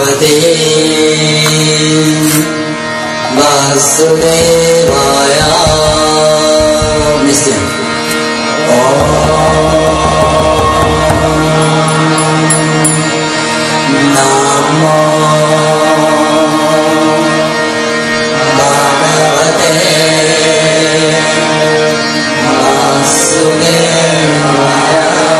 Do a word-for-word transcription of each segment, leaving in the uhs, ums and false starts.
भगवते वासुदेवाय निश्चय नमो भगवते वासुदेवाय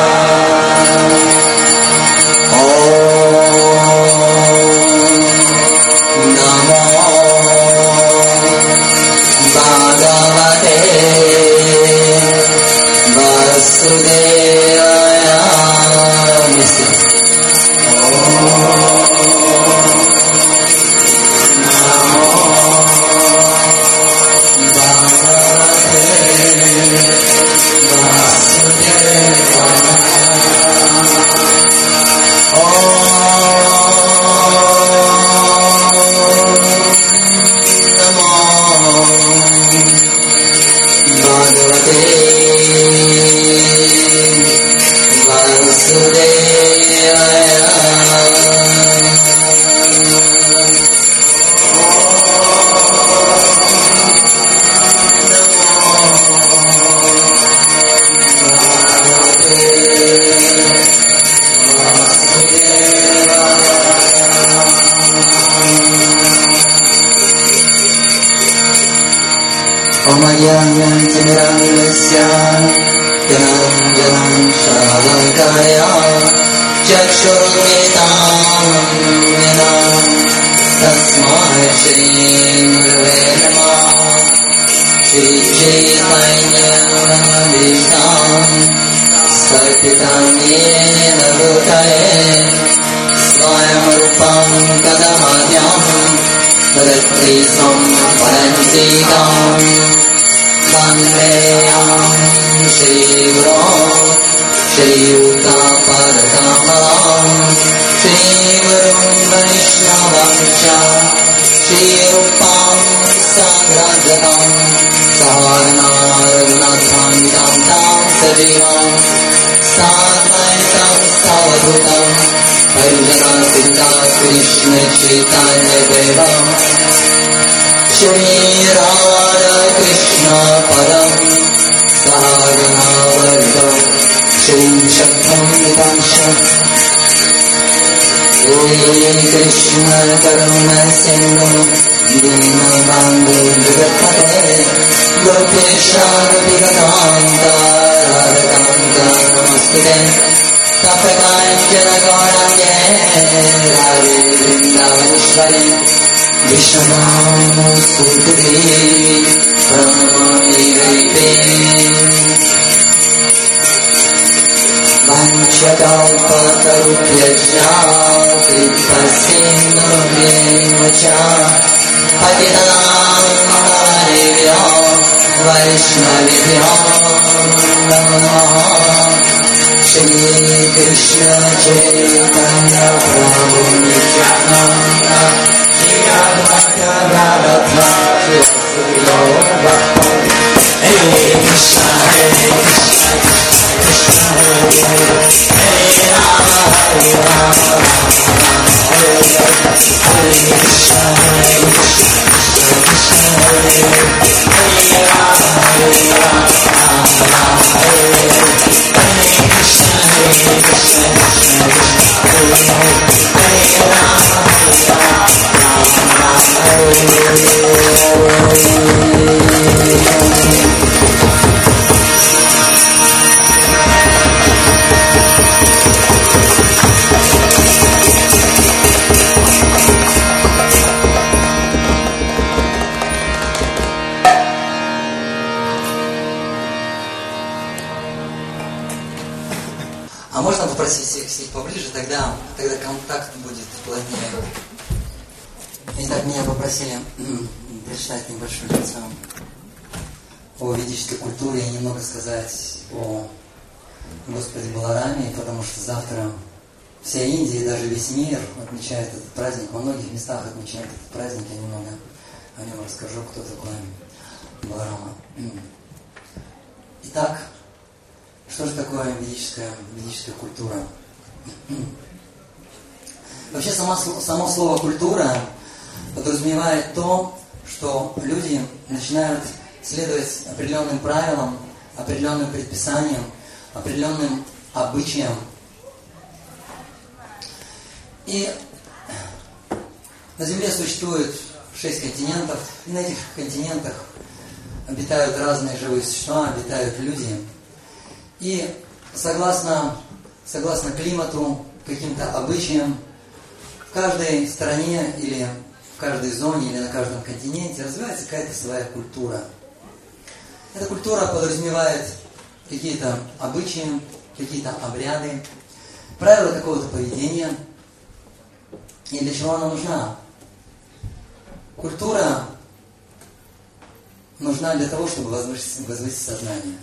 отмечает этот праздник, во многих местах отмечают этот праздник, я немного о нем расскажу, кто такой Баларама. Итак, что же такое ведическая, ведическая культура? Вообще само, само слово «культура» подразумевает то, что люди начинают следовать определенным правилам, определенным предписаниям, определенным обычаям. И на Земле существует шесть континентов, и на этих континентах обитают разные живые существа, обитают люди. И согласно, согласно климату, каким-то обычаям, в каждой стране или в каждой зоне или на каждом континенте развивается какая-то своя культура. Эта культура подразумевает какие-то обычаи, какие-то обряды, правила какого-то поведения. И для чего она нужна? Культура нужна для того, чтобы возвысить, возвысить сознание.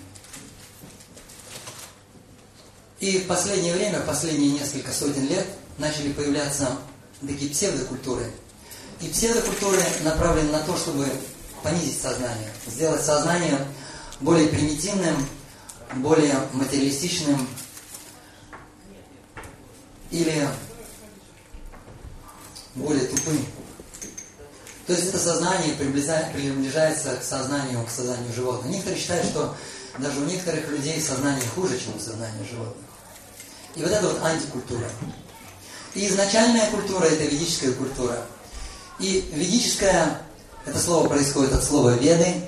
И в последнее время, в последние несколько сотен лет, начали появляться такие псевдокультуры. И псевдокультуры направлены на то, чтобы понизить сознание, сделать сознание более примитивным, более материалистичным или более тупым. То есть это сознание приближается к сознанию, к сознанию животных. Некоторые считают, что даже у некоторых людей сознание хуже, чем у сознания животных. И вот это вот антикультура. И изначальная культура – это ведическая культура. И ведическая, это слово происходит от слова «веды».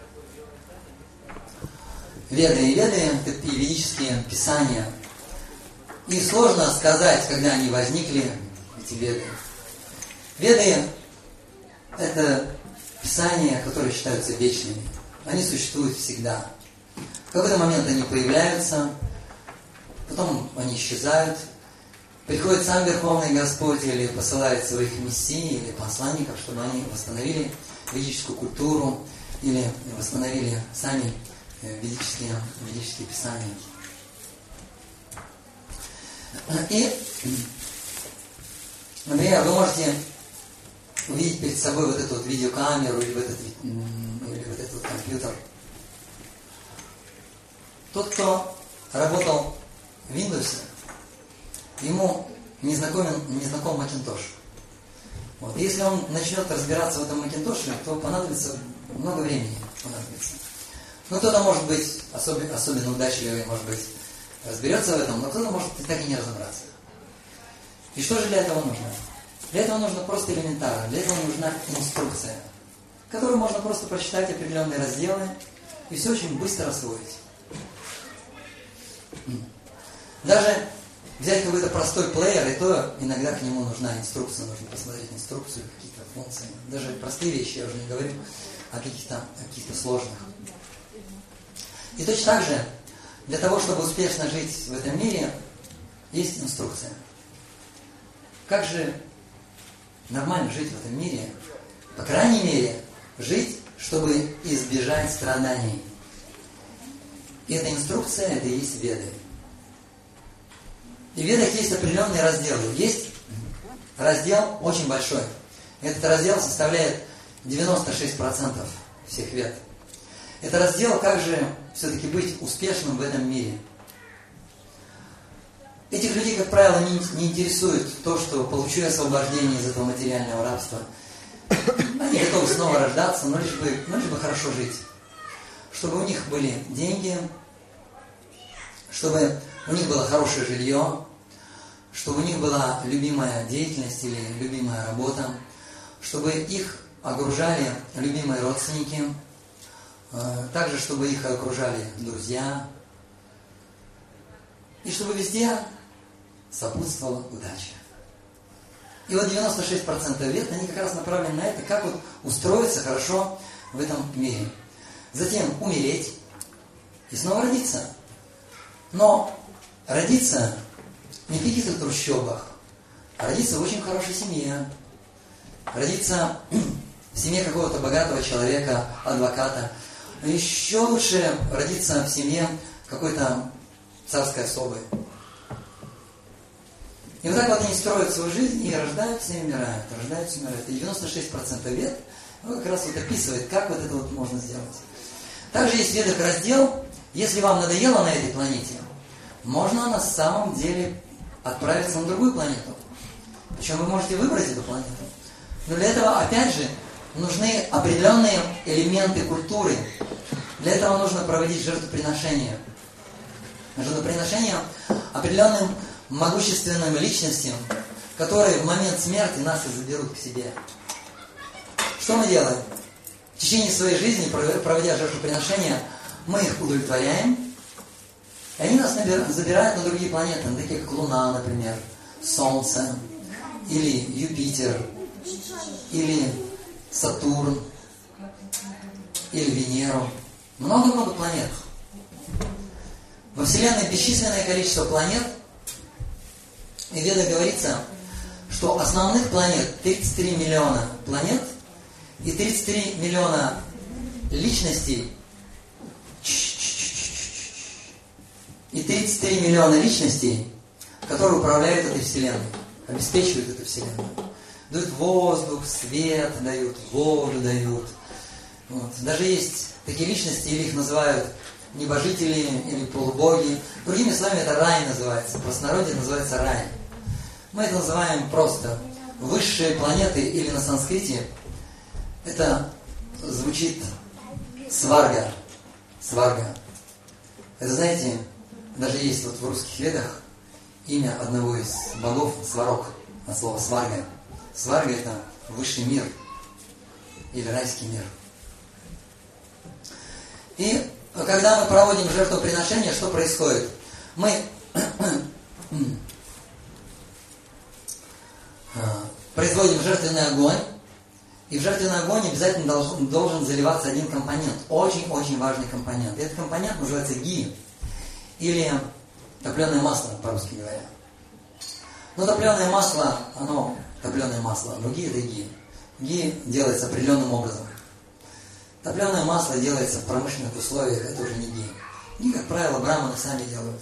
Веды и веды – это и ведические писания. И сложно сказать, когда они возникли, эти веды. Веды – это писания, которые считаются вечными. Они существуют всегда. В какой-то момент они появляются, потом они исчезают. Приходит сам Верховный Господь или посылает своих мессий или посланников, чтобы они восстановили ведическую культуру или восстановили сами ведические, ведические писания. И, например, вы можете увидеть перед собой вот эту вот видеокамеру или вот этот, или вот этот вот компьютер. Тот, кто работал в Windows, ему не знакомен, не знаком Macintosh. Вот. И если он начнет разбираться в этом Macintosh, то понадобится много времени. Понадобится. Ну, кто-то, может быть, особенно, особенно удачливый, может быть, разберется в этом, но кто-то может и так и не разобраться. И что же для этого нужно? Для этого нужно просто элементарно. Для этого нужна инструкция, которую можно просто прочитать определенные разделы и все очень быстро освоить. Даже взять какой-то простой плеер, и то иногда к нему нужна инструкция, нужно посмотреть инструкцию, какие-то функции. Даже простые вещи, я уже не говорю о каких-то, о каких-то сложных. И точно так же, для того, чтобы успешно жить в этом мире, есть инструкция. Как же нормально жить в этом мире? По крайней мере, жить, чтобы избежать страданий. И эта инструкция, это и есть Веды. И в Ведах есть определенные разделы. Есть раздел очень большой. Этот раздел составляет девяносто шесть процентов всех Вед. Это раздел, как же все-таки быть успешным в этом мире. Этих людей, как правило, не, не интересует то, что получу я освобождение из этого материального рабства. Они готовы снова рождаться, но лишь бы, но лишь бы хорошо жить. Чтобы у них были деньги, чтобы у них было хорошее жилье, чтобы у них была любимая деятельность или любимая работа, чтобы их окружали любимые родственники, также чтобы их окружали друзья, и чтобы везде сопутствовала удача. И вот девяносто шесть процентов Вед, они как раз направлены на это, как вот устроиться хорошо в этом мире. Затем умереть и снова родиться. Но родиться не в каких-то трущобах, а родиться в очень хорошей семье. Родиться в семье какого-то богатого человека, адвоката. Еще лучше родиться в семье какой-то царской особы. И вот так вот они строят свою жизнь и рождаются и умирают, рождаются и умирают. И девяносто шесть процентов Вед ну, как раз вот описывает, как вот это вот можно сделать. Также есть в Ведах раздел, если вам надоело на этой планете, можно на самом деле отправиться на другую планету. Причем вы можете выбрать эту планету. Но для этого, опять же, нужны определенные элементы культуры. Для этого нужно проводить жертвоприношения. Жертвоприношения определенным могущественным личностям, которые в момент смерти нас и заберут к себе. Что мы делаем? В течение своей жизни, проводя жертвоприношения, мы их удовлетворяем, и они нас забирают на другие планеты, такие как Луна, например, Солнце, или Юпитер, или Сатурн, или Венеру. Много-много планет. Во Вселенной бесчисленное количество планет, и в Ведах говорится, что основных планет тридцать три миллиона планет и тридцать три миллиона личностей, и тридцать три миллиона личностей, которые управляют этой Вселенной, обеспечивают эту Вселенную. Дают воздух, свет дают, воду дают. Вот. Даже есть такие личности, или их называют небожители, или полубоги. Другими словами, это рай называется. В простонародье называется рай. Мы это называем просто высшие планеты, или на санскрите это звучит сварга. Сварга. Это, знаете, даже есть вот в русских ведах имя одного из богов Сварог, от слова сварга. Сварга — это высший мир или райский мир. И когда мы проводим жертвоприношение, что происходит? Мы производим жертвенный огонь, и в жертвенный огонь обязательно должен, должен заливаться один компонент, очень-очень важный компонент. И этот компонент называется ги, или топленое масло, по-русски говоря. Но топленое масло, оно топленое масло, но ги — это ги. Ги делается определенным образом. Топленое масло делается в промышленных условиях, это уже не ги. Ги, как правило, браманы сами делают.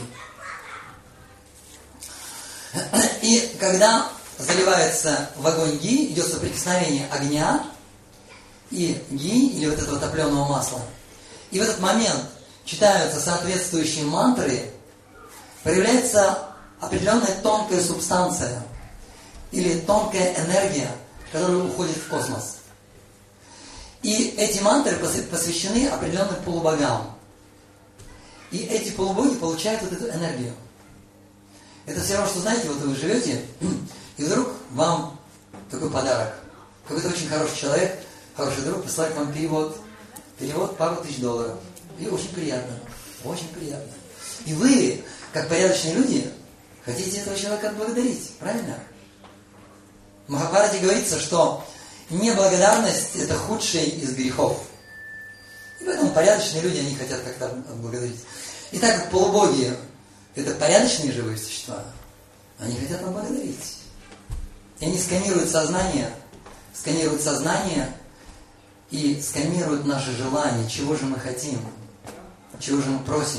И когда заливается в огонь ги, идет соприкосновение огня и ги, или вот этого топленого масла. И в этот момент читаются соответствующие мантры, появляется определенная тонкая субстанция или тонкая энергия, которая уходит в космос. И эти мантры посвящены определенным полубогам. И эти полубоги получают вот эту энергию. Это все равно, что, знаете, вот вы живете, и вдруг вам такой подарок. Какой-то очень хороший человек, хороший друг присылает вам перевод. Перевод пару тысяч долларов. И очень приятно. Очень приятно. И вы, как порядочные люди, хотите этого человека отблагодарить. Правильно? В Махабхарате говорится, что неблагодарность – это худший из грехов. И поэтому порядочные люди, они хотят как-то отблагодарить. И так как полубоги – это порядочные живые существа, они хотят отблагодарить. И они сканируют сознание, сканируют сознание и сканируют наши желания, чего же мы хотим, чего же мы просим.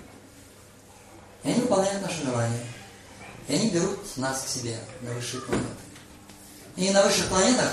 И они выполняют наши желания. И они берут нас к себе на высшие планеты. И на высших планетах,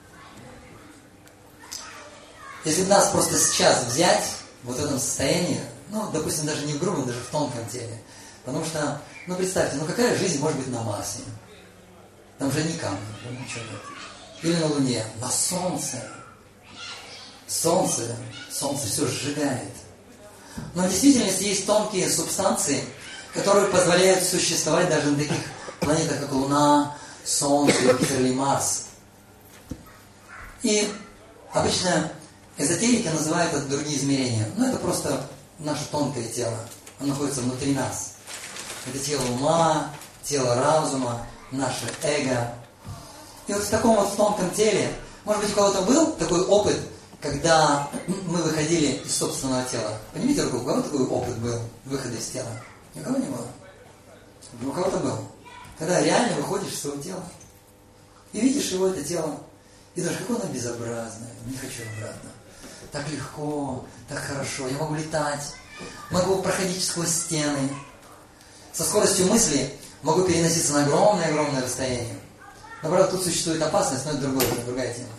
если бы нас просто сейчас взять вот в этом состоянии, ну, допустим, даже не в грубом, даже в тонком теле, потому что, ну, представьте, ну, какая жизнь может быть на Марсе? Там же ни камня, ничего нет. Или на Луне, на Солнце. Солнце, Солнце все сжигает. Но в действительности есть тонкие субстанции, которые позволяют существовать даже на таких планетах, как Луна, Солнце, Юпитер или Марс. И обычно эзотерики называют это другие измерения. Но это просто наше тонкое тело. Оно находится внутри нас. Это тело ума, тело разума, наше эго. И вот в таком вот тонком теле, может быть, у кого-то был такой опыт, когда мы выходили из собственного тела. Понимаете, у кого такой опыт был выхода из тела? Ни у кого не было. У кого-то был. Когда реально выходишь из своего тела и видишь его, это тело, и даже какое оно безобразное, не хочу обратно. Так легко, так хорошо, я могу летать, могу проходить сквозь стены. Со скоростью мысли могу переноситься на огромное-огромное расстояние. Но, правда, тут существует опасность, но это другое, это другая тема.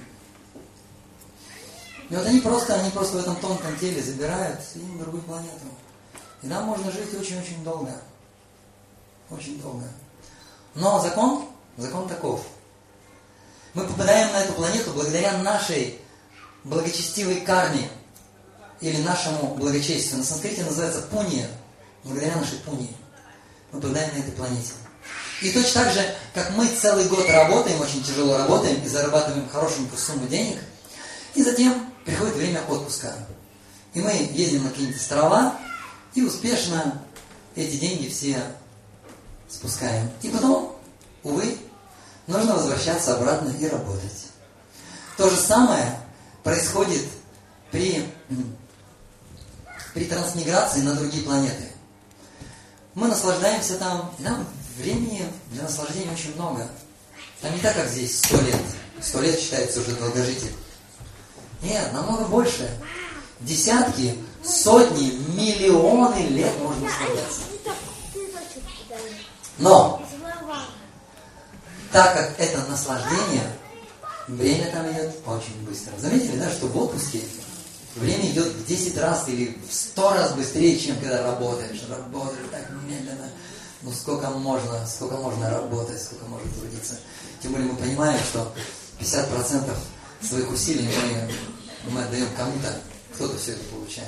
И вот они просто, они просто в этом тонком теле забирают и на другую планету. И там можно жить очень-очень долго. Очень долго. Но закон Закон таков. Мы попадаем на эту планету благодаря нашей благочестивой карме или нашему благочестию. На санскрите называется пунья. Благодаря нашей пунье мы попадаем на этой планете. И точно так же, как мы целый год работаем, очень тяжело работаем и зарабатываем хорошенькую сумму денег, и затем приходит время отпуска. И мы ездим на какие-нибудь острова и успешно эти деньги все спускаем. И потом, увы, нужно возвращаться обратно и работать. То же самое происходит при, при трансмиграции на другие планеты. Мы наслаждаемся там, и там времени для наслаждения очень много. Там не так, как здесь, сто лет. Сто лет считается уже долгожитель. Нет, намного больше. Десятки, сотни, миллионы лет можно наслаждаться. Но, так как это наслаждение, время там идет очень быстро. Заметили, да, что в отпуске время идет в десять раз или в сто раз быстрее, чем когда работаешь. Работаешь так медленно. Ну сколько можно, сколько можно работать, сколько можно трудиться. Тем более мы понимаем, что пятьдесят процентов своих усилий мы, мы отдаем кому-то, кто-то все это получает.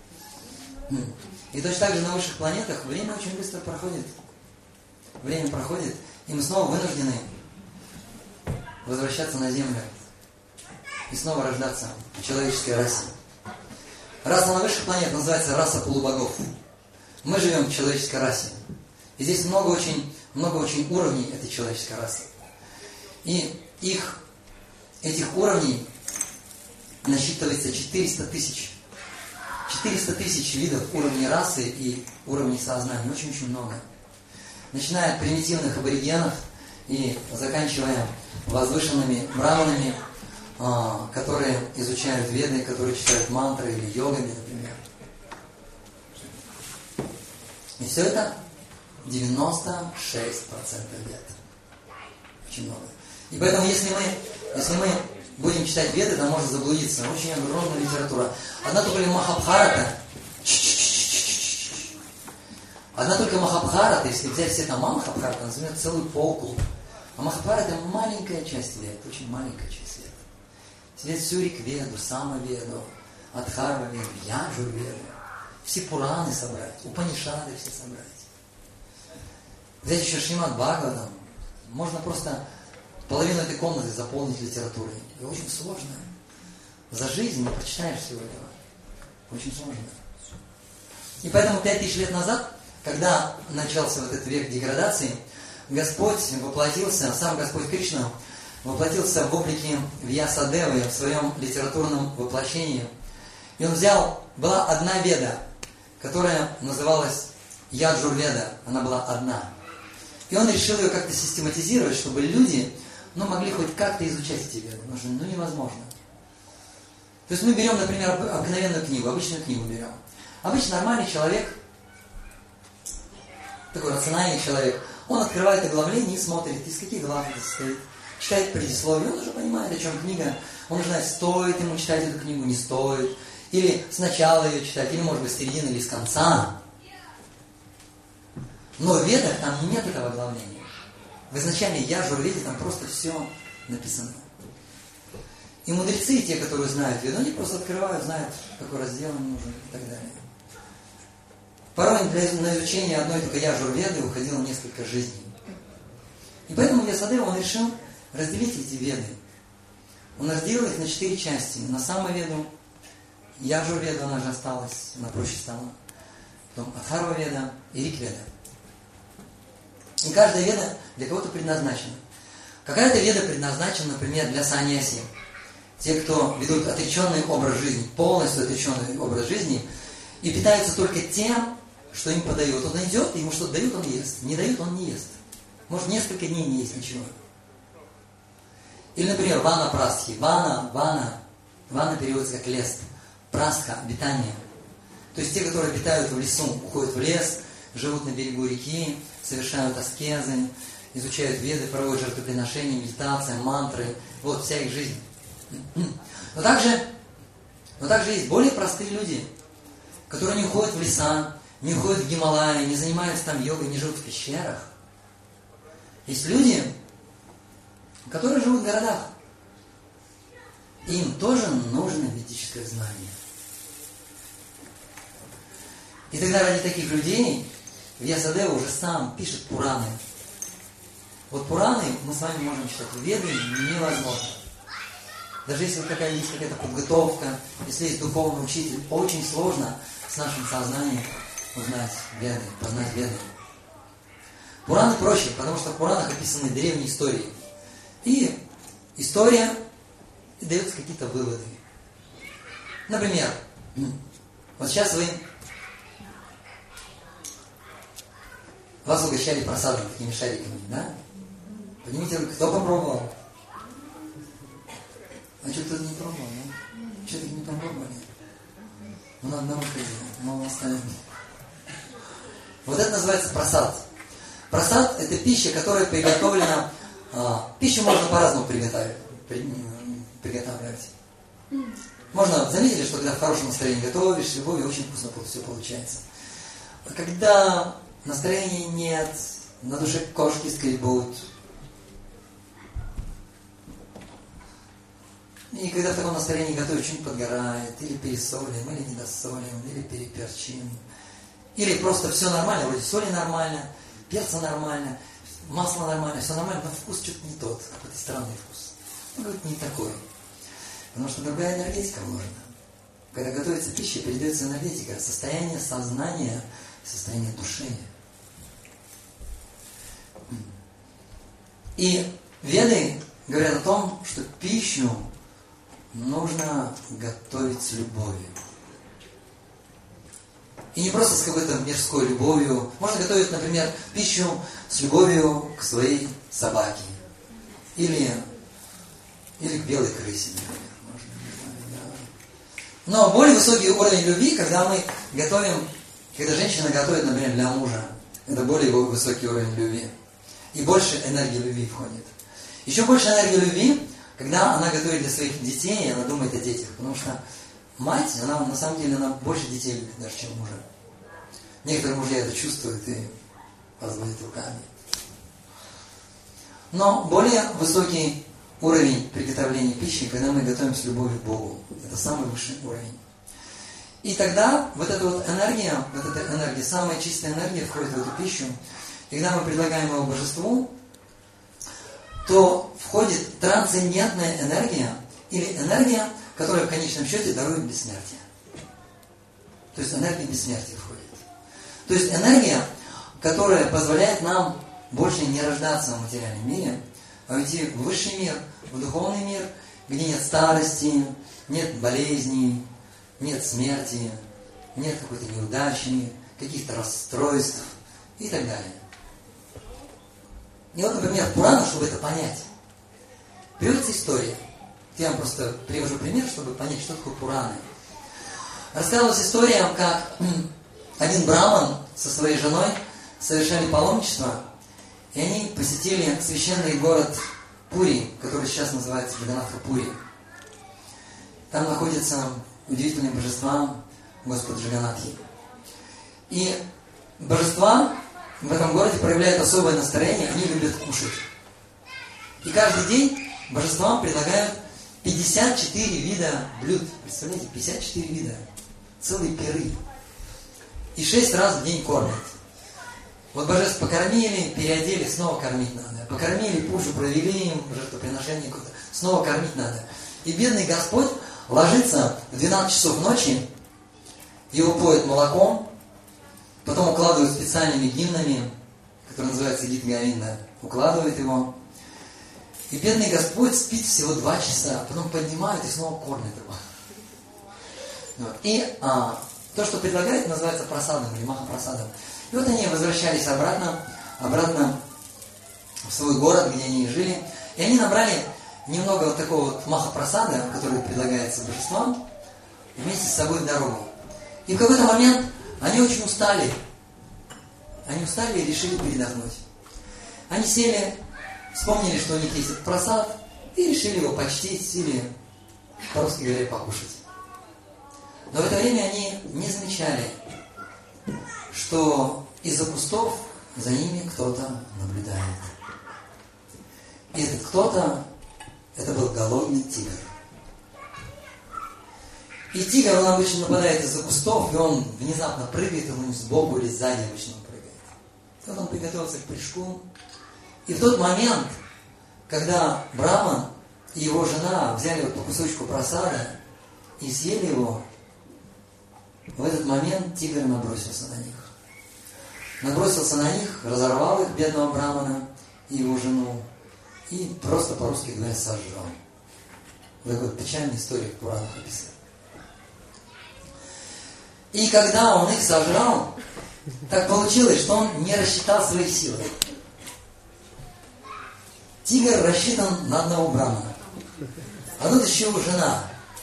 И точно так же на высших планетах время очень быстро проходит. Время проходит, и мы снова вынуждены возвращаться на Землю и снова рождаться в человеческой расе. Раса на высших планетах называется раса полубогов. Мы живем в человеческой расе. И здесь много очень, много очень уровней этой человеческой расы. И их, этих уровней насчитывается четыреста тысяч. четыреста тысяч видов уровней расы и уровней сознания. Очень-очень много. Начиная от примитивных аборигенов и заканчивая возвышенными браманами, которые изучают веды, которые читают мантры или йогами, например. И все это девяносто шесть процентов лет. Очень много. И поэтому, если мы, если мы будем читать веды, там можно заблудиться. Очень огромная литература. Одна только Махабхарата. Одна только Махабхарата, если взять все там Махабхарата, она займет целую полку. А Махабхарата это маленькая часть вед, очень маленькая часть вед. Взять всю Ригведу, Самаведу, Адхарва-веду, Яджур-веду, все Пураны собрать, Упанишады все собрать. Взять еще Шримад Бхагаватам, можно просто половину этой комнаты заполнить литературой. И очень сложно. За жизнь не прочитаешь всего этого. Очень сложно. И поэтому пять тысяч лет назад, когда начался вот этот век деградации, Господь воплотился, сам Господь Кришна воплотился в облике Вьясадевы в своем литературном воплощении. И он взял, была одна веда, которая называлась Яджур-веда, она была одна. И он решил ее как-то систематизировать, чтобы люди ну, могли хоть как-то изучать эти веды. Потому что ну, невозможно. То есть мы берем, например, обыкновенную книгу, обычную книгу берем. Обычно нормальный человек, такой рациональный человек, он открывает оглавление и смотрит, из каких глав это состоит. Читает предисловие, он уже понимает, о чем книга. Он уже знает, стоит ему читать эту книгу, не стоит. Или сначала ее читать, или, может быть, с середины или с конца. Но в ведах там нет этого оглавления. В изначальной Яджур-веде там просто все написано. И мудрецы, те, которые знают веду, они просто открывают, знают, какой раздел им нужен и так далее. Порой для, на изучение одной только Яджур-веды уходило несколько жизней. И поэтому Вьясадева, он решил разделить эти веды. Он разделил их на четыре части. На Самаведу, Яджур-веду, она же осталась, она проще стала. Потом Адхарва-веда и Ригведа. И каждая веда для кого-то предназначена. Какая-то веда предназначена, например, для саньяси. Те, кто ведут отреченный образ жизни, полностью отреченный образ жизни, и питаются только тем, что им подают. Он идет, ему что-то дают, он ест. Не дают, он не ест. Может, несколько дней не есть ничего. Или, например, вана прастхи. Вана, вана. Вана переводится как лес. Прастха, обитание. То есть те, которые обитают в лесу, уходят в лес, живут на берегу реки, совершают аскезы, изучают веды, проводят жертвоприношения, медитация, мантры. Вот вся их жизнь. Но также, но также есть более простые люди, которые не уходят в леса, не уходят в Гималаи, не занимаются там йогой, не живут в пещерах. Есть люди, которые живут в городах. Им тоже нужно ведическое знание. И тогда ради таких людей Вьясадева уже сам пишет Пураны. Вот Пураны мы с вами можем читать, Веды невозможно. Даже если какая есть какая-то подготовка, если есть духовный учитель, очень сложно с нашим сознанием узнать Веды, познать Веды. Пураны проще, потому что в Пуранах описаны древние истории. И история, и даются какие-то выводы. Например, вот сейчас вы вас угощали просадом, такими шариками, да? Поднимите руку, кто попробовал? А что кто-то не пробовал, да? Что-то не попробовали? Ну, на одного ходили, но остальные. Вот это называется просад. Просад – это пища, которая приготовлена. А, пищу можно по-разному приготовить. При, приготавливать. Можно, заметили, что когда в хорошем настроении готовишь, с любовью очень вкусно все получается. А когда настроения нет, на душе кошки скребут. И когда в таком настроении готовишь, что-нибудь подгорает, или пересолим, или недосолим, или переперчим. Или просто все нормально, вроде соли нормально, перца нормально, масло нормально, все нормально, но вкус что-то не тот, какой-то странный вкус. Ну, какой-то не такой. Потому что другая энергетика вложена. Когда готовится пища, передается энергетика, состояние сознания, состояние души. И Веды говорят о том, что пищу нужно готовить с любовью. И не просто с какой-то мирской любовью. Можно готовить, например, пищу с любовью к своей собаке. Или, или к белой крысе, например. Но более высокий уровень любви, когда мы готовим, когда женщина готовит, например, для мужа, это более высокий уровень любви. И больше энергии любви входит. Еще больше энергии любви, когда она готовит для своих детей, и она думает о детях. Потому что мать, она на самом деле она больше детей любит даже, чем мужа. Некоторые мужья это чувствуют и разводят руками. Но более высокий уровень приготовления пищи, когда мы готовим с любовью к Богу. Это самый высший уровень. И тогда вот эта вот энергия, вот эта энергия, самая чистая энергия входит в эту пищу. И когда мы предлагаем его божеству, то входит трансцендентная энергия, или энергия, которая в конечном счете дарует бессмертие. То есть энергия бессмертия входит. То есть энергия, которая позволяет нам больше не рождаться в материальном мире, а уйти в высший мир, в духовный мир, где нет старости, нет болезней, нет смерти, нет какой-то неудачи, каких-то расстройств и так далее. И вот, например, в Пуранах, чтобы это понять, приводится история. Я вам просто привожу пример, чтобы понять, что такое Пураны. Рассказывалась история, как один браман со своей женой совершали паломничество, и они посетили священный город Пури, который сейчас называется Джаганатха-Пури. Там находятся удивительные божества Господа Джаганатхи. И божества в этом городе проявляют особое настроение, они любят кушать. И каждый день божествам предлагают пятьдесят четыре вида блюд. Представляете, пятьдесят четыре вида. Целые пиры. И шесть раз в день кормят. Вот божеств покормили, переодели, снова кормить надо. Покормили, пушу провели им, жертвоприношение какое-то, снова кормить надо. И бедный Господь ложится в двенадцать часов ночи, его поют молоком, потом укладывают специальными гимнами, которые называются гид Говинда, укладывают его. И бедный Господь спит всего два часа, потом поднимают и снова кормят его. Вот. И а, то, что предлагают, называется просадом или махапрасадом. И вот они возвращались обратно, обратно в свой город, где они жили. И они набрали немного вот такого вот махапрасада, который предлагается божествам, вместе с собой в дорогу. И в какой-то момент они очень устали. Они устали и решили передохнуть. Они сели, вспомнили, что у них есть этот просад, и решили его почтить или, по-русски говоря, покушать. Но в это время они не замечали, что из-за кустов за ними кто-то наблюдает. И этот кто-то, это был голодный тигр. И тигр, он обычно нападает из-за кустов, и он внезапно прыгает, ему сбоку или сзади обычно он прыгает. И вот он приготовился к прыжку. И в тот момент, когда Браман и его жена взяли вот по кусочку просада и съели его, в этот момент тигр набросился на них. Набросился на них, разорвал их, бедного Брамана и его жену, и просто, по-русски говоря, сожрал. Вот такой печальная история в Пуранах описана. И когда он их сожрал, так получилось, что он не рассчитал своих сил. Тигр рассчитан на одного Брамана. А тут еще его жена.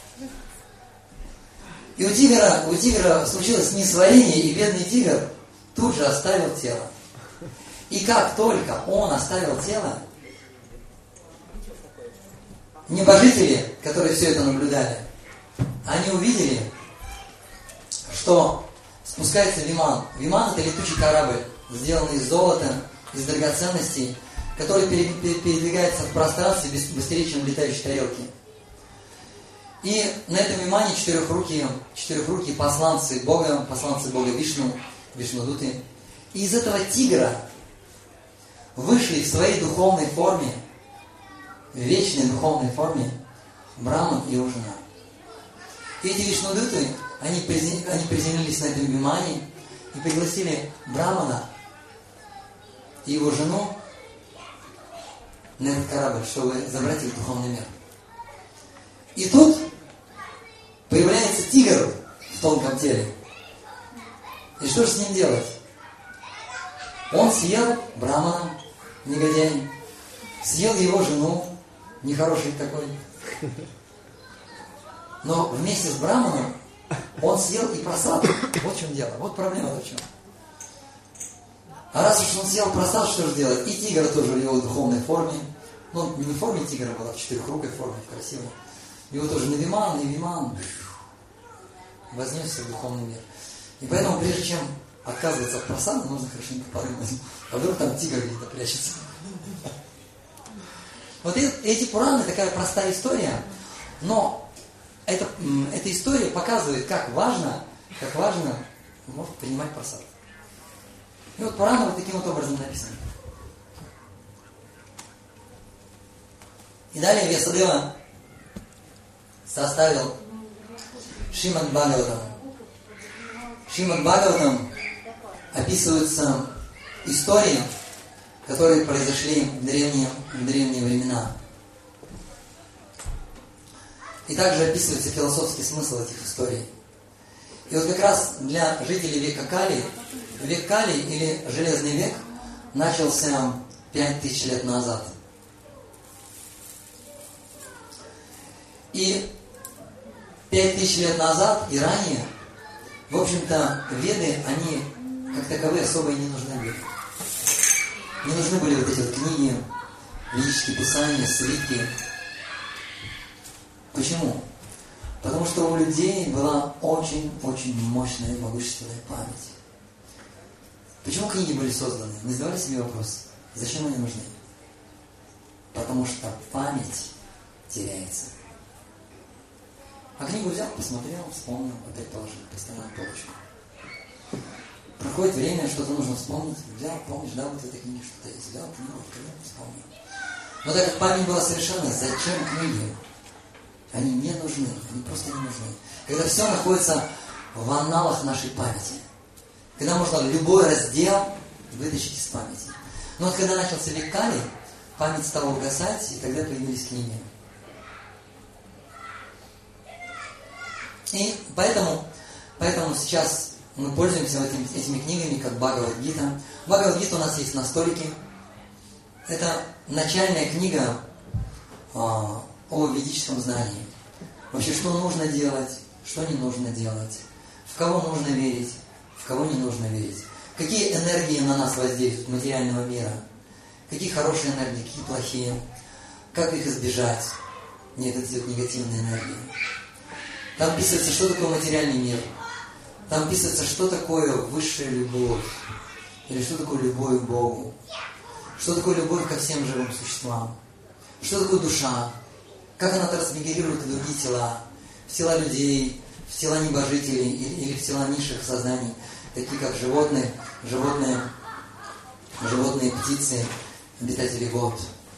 И у тигра, у тигра случилось несварение, и бедный тигр тут же оставил тело. И как только он оставил тело, небожители, которые все это наблюдали, они увидели, что спускается виман. Виман — это летучий корабль, сделанный из золота, из драгоценностей, который передвигается в пространстве быстрее, чем летающие тарелки. И на этом вимане четырехрукие, четырехрукие посланцы Бога, посланцы Бога Вишну, Вишнудуты. И из этого тигра вышли в своей духовной форме, в вечной духовной форме, Браман и его жена. И эти Вишнудуты, они приземлились на этом вимане и пригласили Брамана и его жену на этот корабль, чтобы забрать их в духовный мир. И тут появляется тигр в тонком теле. И что же с ним делать? Он съел Брамана, негодяй, съел его жену, нехороший такой. Но вместе с Браманом он съел и просад. Вот в чем дело, вот проблема в чем. А раз уж он съел просад, что же делать? И тигр тоже в его духовной форме. Ну, не в форме тигра была, в четырехрукой форме, красивой. Его тоже на виман, и виман вознесся в духовный мир. И поэтому, прежде чем отказываться от просада, нужно хорошенько подумать, а вдруг там тигр где-то прячется. Вот эти Пураны, такая простая история, но эта, эта история показывает, как важно, как важно может принимать просад. И вот Пураны вот таким вот образом написаны. И далее Вьясадева составил Шримад Бхагаватам. В Шримад Бхагаватам описываются истории, которые произошли в древние, в древние времена. И также описывается философский смысл этих историй. И вот как раз для жителей века Кали, век Кали или Железный век начался пять тысяч лет назад. И пять тысяч лет назад и ранее, в общем-то, Веды, они как таковые особо и не нужны были. Не нужны были вот эти вот книги, ведические писания, свитки. Почему? Потому что у людей была очень-очень мощная и могущественная память. Почему книги были созданы? Не задавали себе вопрос, зачем они нужны? Потому что память теряется. А книгу взял, посмотрел, вспомнил, опять положил, поставил на полочку. Проходит время, что-то нужно вспомнить. Взял, помнишь, да, вот в этой книге что-то есть. Взял книгу, открыл, вспомнил. Но так как память была совершенна, зачем книги? Они не нужны, они просто не нужны. Когда все находится в аналах нашей памяти. Когда можно любой раздел вытащить из памяти. Но вот когда начался век Кали, память стала угасать, и тогда появились книги. И поэтому, поэтому сейчас мы пользуемся этими, этими книгами, как Бхагавад-гита. Бхагавад-гита у нас есть на столике. Это начальная книга а, о ведическом знании. Вообще, что нужно делать, что не нужно делать, в кого нужно верить, в кого не нужно верить. Какие энергии на нас воздействуют материального мира. Какие хорошие энергии, какие плохие. Как их избежать. Нет, это негативные энергии. Там описывается, что такое материальный мир. Там описывается, что такое высшая любовь. Или что такое любовь к Богу. Что такое любовь ко всем живым существам. что такое душа, как она трансмигрирует в другие тела, в тела людей, в тела небожителей или в тела низших сознаний, такие как животные, животные, животные, птицы, обитатели вод.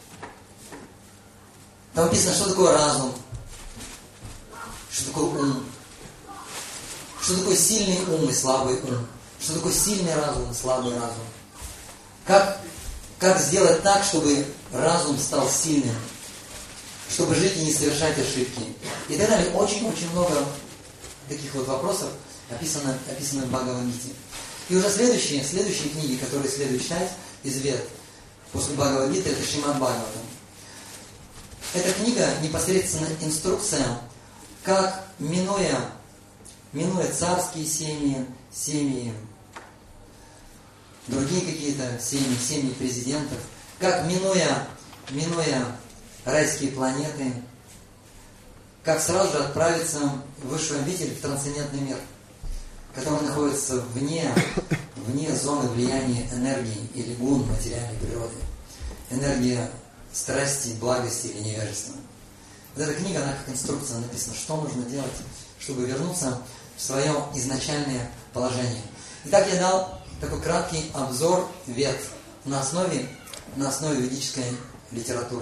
Там написано, что такое разум, что такое ум, что такое сильный ум и слабый ум, что такое сильный разум и слабый разум. Как, как сделать так, чтобы разум стал сильным, чтобы жить и не совершать ошибки. И так далее. Очень-очень много таких вот вопросов описано, описано в Бхагавад-гите. И уже следующие, следующие книги, которые следует читать из Вед, после Бхагавад-гиты, это Шримад Бхагаватам. Эта книга непосредственно инструкция, как, минуя, минуя царские семьи, семьи, другие какие-то семьи, семьи президентов, как, минуя, минуя райские планеты, как сразу же отправиться в высшую обитель, в трансцендентный мир, который находится вне, вне зоны влияния энергии или гун материальной природы. Энергия страсти, благости или невежества. Вот эта книга, она как инструкция написана, что нужно делать, чтобы вернуться в свое изначальное положение. Итак, я дал такой краткий обзор Вед на основе, на основе ведической литературы.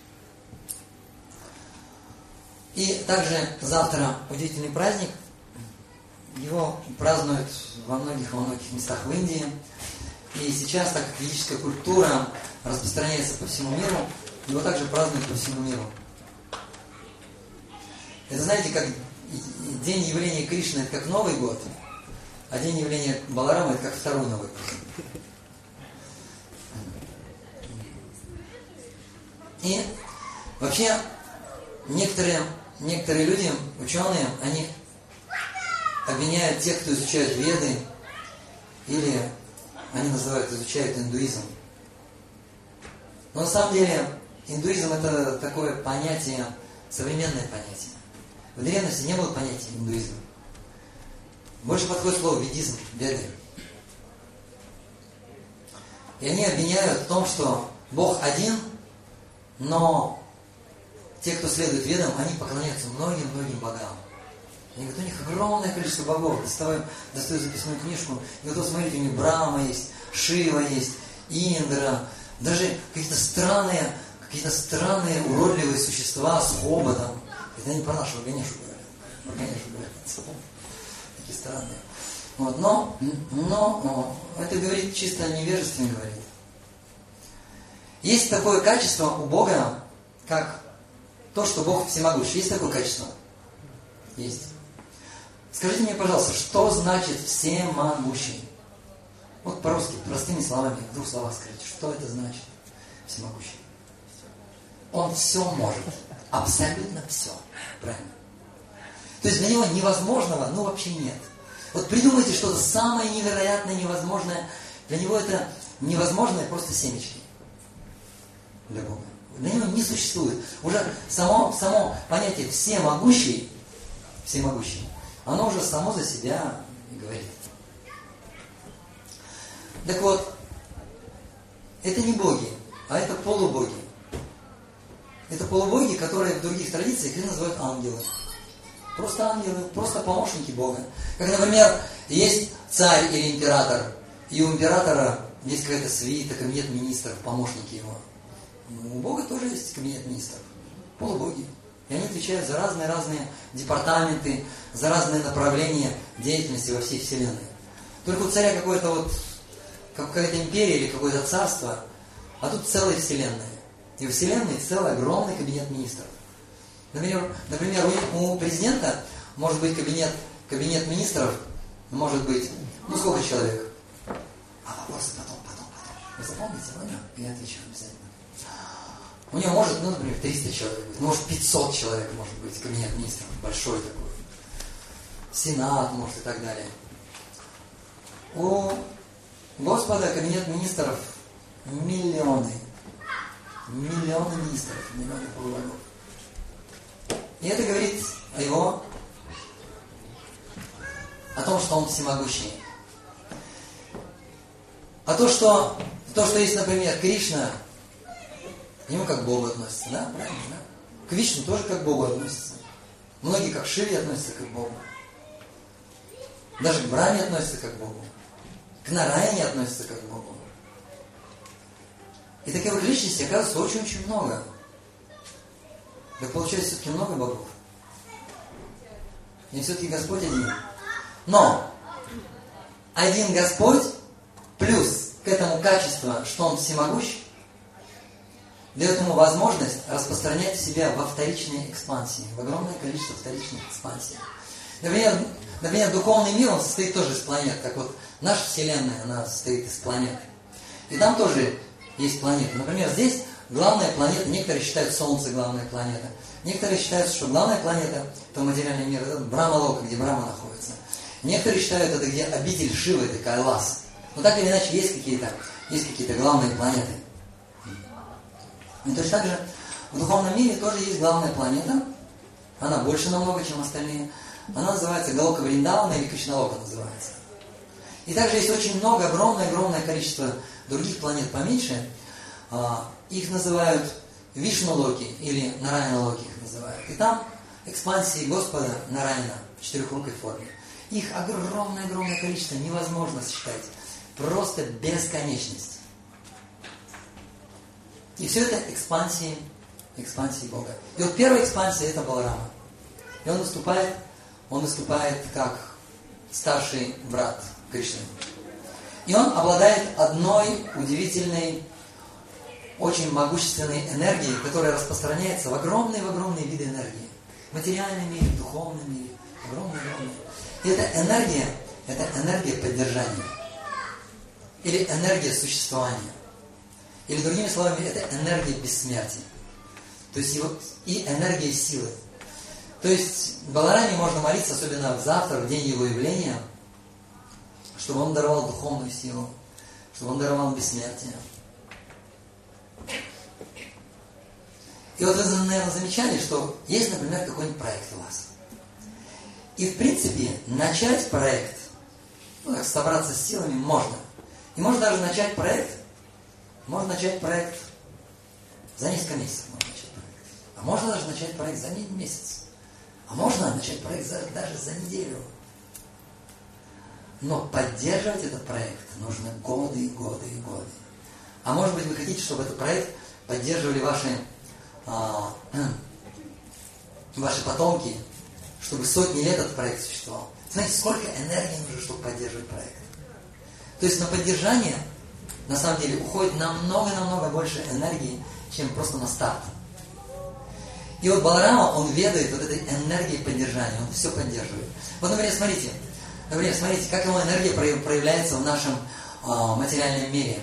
И также завтра удивительный праздник. Его празднуют во многих, во многих местах в Индии. И сейчас, так как ведическая культура распространяется по всему миру, его также празднуют по всему миру. Это, знаете, как день явления Кришны, это как Новый год, а день явления Баларама, это как второй Новый год. И вообще некоторые, некоторые люди, ученые, они обвиняют тех, кто изучает Веды, или они называют, изучают индуизм. Но на самом деле индуизм это такое понятие, современное понятие. В древности не было понятия индуизма. Больше подходит слово ведизм, веды. И они обвиняют в том, что Бог один, но те, кто следует ведам, они поклоняются многим-многим богам. Они говорят, у них огромное количество богов. Доставаю, достаю записную книжку, и вот смотрите, у них Брахма есть, Шива есть, Индра, даже какие-то странные, какие-то странные уродливые существа с хоботом. Это не про нашего Ганешу говорят. Про Ганешу говорят. Такие странные. Вот, но, но это говорит чисто о невежестве, говорит. Есть такое качество у Бога, как то, что Бог всемогущий. Есть такое качество? Есть. Скажите мне, пожалуйста, что значит всемогущий? Вот по-русски, простыми словами, в двух словах скажите, что это значит всемогущий? Он все может. Абсолютно все. Правильно? То есть для него невозможного, ну вообще нет. Вот придумайте что-то самое невероятное, невозможное. Для него это невозможное просто семечки. Для Бога. Для него не существует. Уже само, само понятие всемогущий, всемогущий, оно уже само за себя говорит. Так вот, это не боги, а это полубоги. Это полубоги, которые в других традициях их называют ангелы. Просто ангелы, просто помощники Бога. Как, например, есть царь или император, и у императора есть какая-то свита, кабинет министров, помощники его. У Бога тоже есть кабинет министров, полубоги. И они отвечают за разные-разные департаменты, за разные направления деятельности во всей вселенной. Только у царя какое-то вот, какая-то империя или какое-то царство, а тут целая вселенная. И в вселенной целый огромный кабинет министров. Например, например у, у президента может быть кабинет, кабинет министров, может быть, ну сколько человек? А вопросы потом, потом, потом. Вы запомните, ладно? Я отвечу обязательно. У него может, ну, например, триста человек быть, может пятьсот человек может быть, кабинет министров, большой такой. Сенат, может, и так далее. У Господа кабинет министров миллионы. Миллионы министров, миллионы полубогов. И это говорит о его, о том, что он всемогущий. А то, что, то, что есть, например, Кришна, К нему как к Богу относятся, да? Правильно, да? К Вишну тоже как к Богу относятся. Многие как к Шиве относятся как к Богу. Даже к Брахме относятся как к Богу. К Нараяне относятся как к Богу. И таких вот личностей оказывается очень-очень много. Так получается все-таки много богов. И все-таки Господь один. Но один Господь плюс к этому качество, что Он всемогущ, дает ему возможность распространять себя во вторичной экспансии, в огромное количество вторичных экспансий. Например, например, духовный мир, он состоит тоже из планет. Как вот наша Вселенная, она состоит из планет. И там тоже есть планеты. Например, здесь главная планета, некоторые считают Солнце главная планета. Некоторые считают, что главная планета, это материальный мир, это Брахма-лока, где Брахма находится. Некоторые считают, это где обитель Шивы, это Кайлас. Но так или иначе есть какие-то, есть какие-то главные планеты. И точно так же в духовном мире тоже есть главная планета. Она больше намного, чем остальные. Она называется Галока Вриндавана или Кришналока называется. И также есть очень много, огромное-огромное количество других планет поменьше. Их называют Вишну-локи или Нараяна-локи их называют. И там экспансии Господа Нараяна в четырехрукой форме. Их огромное-огромное количество, невозможно сосчитать. Просто бесконечность. И все это экспансии, экспансии Бога. И вот первая экспансия это Баларама. И он выступает, он выступает как старший брат Кришны. И он обладает одной удивительной, очень могущественной энергией, которая распространяется в огромные-огромные виды энергии. В материальном мире, в духовном мире. Огромные-огромные. И эта энергия, это энергия поддержания. Или энергия существования. Или другими словами, это энергия бессмертия. То есть его, и энергия силы. То есть Балараме можно молиться, особенно завтра, в день его явления, чтобы он даровал духовную силу, чтобы он даровал бессмертие. И вот вы, наверное, замечали, что есть, например, какой-нибудь проект у вас. И, в принципе, начать проект, ну, так, собраться с силами можно. И можно даже начать проект, можно начать проект за несколько месяцев. Можно начать проект. А можно даже начать проект за один месяц. А можно начать проект за, даже за неделю. Но поддерживать этот проект нужно годы и годы и годы. А может быть, вы хотите, чтобы этот проект поддерживали ваши, а, ваши потомки, чтобы сотни лет этот проект существовал. Знаете, сколько энергии нужно, чтобы поддерживать проект? То есть на поддержание, на самом деле, уходит намного-намного больше энергии, чем просто на старт. И вот Баларама, он ведает вот этой энергией поддержания, он все поддерживает. Вот, например, смотрите, например, смотрите, как его энергия проявляется в нашем э, материальном мире.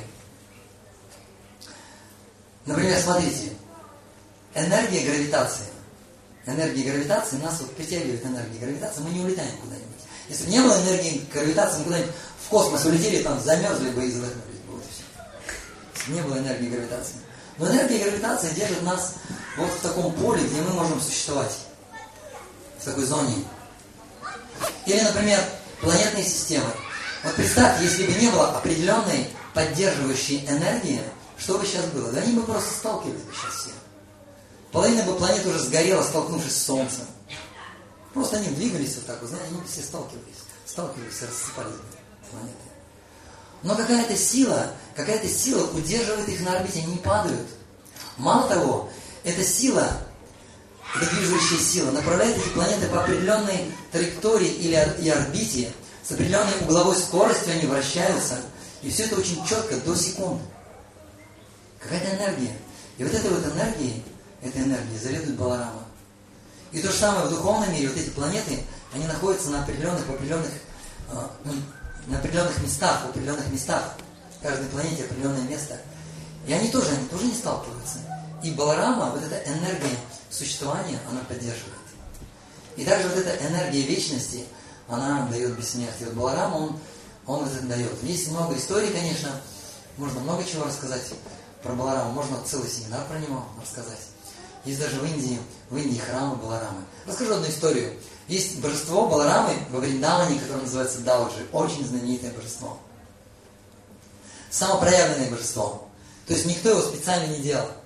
Например, смотрите, энергия гравитации. Энергия гравитации нас вот притягивает энергия гравитации, мы не улетаем куда-нибудь. Если бы не было энергии гравитации, мы куда-нибудь в космос улетели, там замерзли бы и задохнулись бы. Вот и все. Если бы не было энергии гравитации. Но энергия гравитации держит нас вот в таком поле, где мы можем существовать. В такой зоне. Или, например, планетные системы. Вот представьте, если бы не было определенной поддерживающей энергии, что бы сейчас было? Да они бы просто сталкивались бы сейчас все. Половина бы планет уже сгорела, столкнувшись с Солнцем. Просто они двигались вот так, вы знаете, они бы все сталкивались. Сталкивались и рассыпались бы планеты. Но какая-то сила, какая-то сила удерживает их на орбите, они не падают. Мало того, эта сила, эта движущая сила, направляет эти планеты по определенной траектории или и орбите, с определенной угловой скоростью они вращаются, и все это очень четко, до секунд. Какая-то энергия. И вот этой вот энергией, этой энергией заведует Баларама. И то же самое в духовном мире, вот эти планеты, они находятся на определенных, определенных, э, на определенных местах, в определенных местах. В каждой планете определенное место. И они тоже, они тоже не сталкиваются. И Баларама, вот эта энергия существования, она поддерживает. И также вот эта энергия вечности, она дает бессмертие. Вот Баларама, он, он вот это дает. Есть много историй, конечно, можно много чего рассказать про Балараму, можно целый семинар про него рассказать. Есть даже в Индии, в Индии храмы Баларамы. Расскажу одну историю. Есть божество Баларамы во Вриндаване, которое называется Дауджи. Очень знаменитое божество. Самопроявленное божество. То есть никто его специально не делал.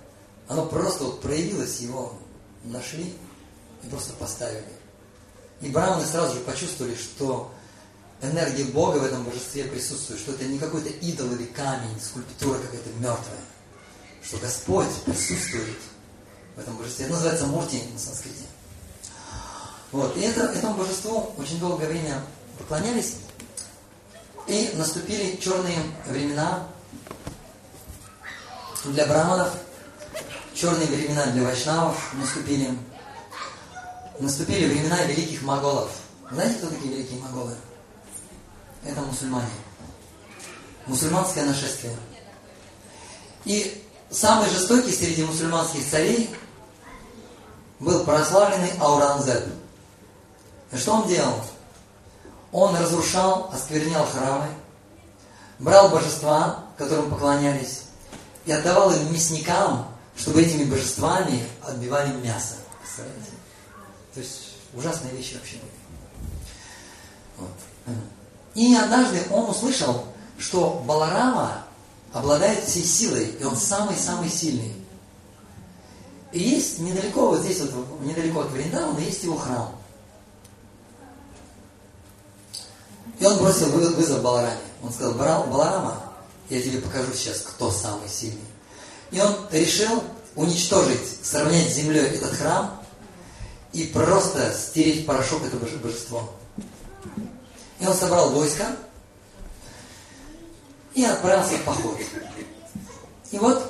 Оно просто вот проявилось, его нашли и просто поставили. И браманы сразу же почувствовали, что энергия Бога в этом божестве присутствует, что это не какой-то идол или камень, скульптура какая-то мертвая, что Господь присутствует в этом божестве. Это называется мурти на санскрите. Вот. И это, этому божеству очень долгое время поклонялись. И наступили черные времена для браманов, черные времена для вайшнавов наступили. Наступили времена великих моголов. Знаете, кто такие великие моголы? Это мусульмане. Мусульманское нашествие. И самый жестокий среди мусульманских царей был прославленный Аурангзеб. И что он делал? Он разрушал, осквернял храмы, брал божества, которым поклонялись, и отдавал им мясникам, чтобы этими божествами отбивали мясо. Представляете? То есть ужасные вещи вообще были. Вот. И однажды он услышал, что Баларама обладает всей силой, и он самый-самый сильный. И есть недалеко, вот здесь, вот, недалеко от Вриндавана, есть его храм. И он бросил вызов Балараме. Он сказал: Баларама, я тебе покажу сейчас, кто самый сильный. И он решил уничтожить, сравнять с землей этот храм и просто стереть в порошок это божество. И он собрал войско и отправился в поход. И вот